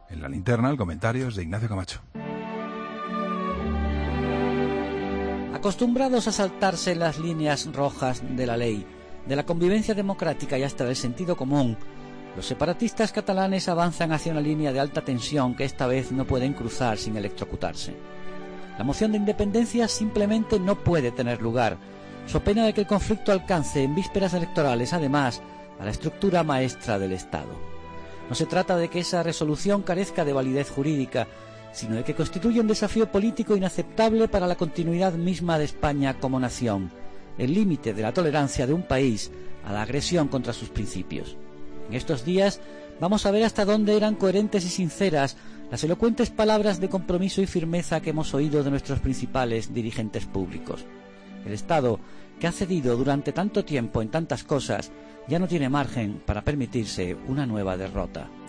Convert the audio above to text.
En La Linterna, el comentario es de Ignacio Camacho. Acostumbrados a saltarse las líneas rojas de la ley, de la convivencia democrática y hasta del sentido común, los separatistas catalanes avanzan hacia una línea de alta tensión que esta vez no pueden cruzar sin electrocutarse. La moción de independencia simplemente no puede tener lugar, so pena de que el conflicto alcance en vísperas electorales, además, a la estructura maestra del Estado. No se trata de que esa resolución carezca de validez jurídica, sino de que constituye un desafío político inaceptable para la continuidad misma de España como nación, el límite de la tolerancia de un país a la agresión contra sus principios. En estos días vamos a ver hasta dónde eran coherentes y sinceras las elocuentes palabras de compromiso y firmeza que hemos oído de nuestros principales dirigentes públicos. El Estado, que ha cedido durante tanto tiempo en tantas cosas, ya no tiene margen para permitirse una nueva derrota.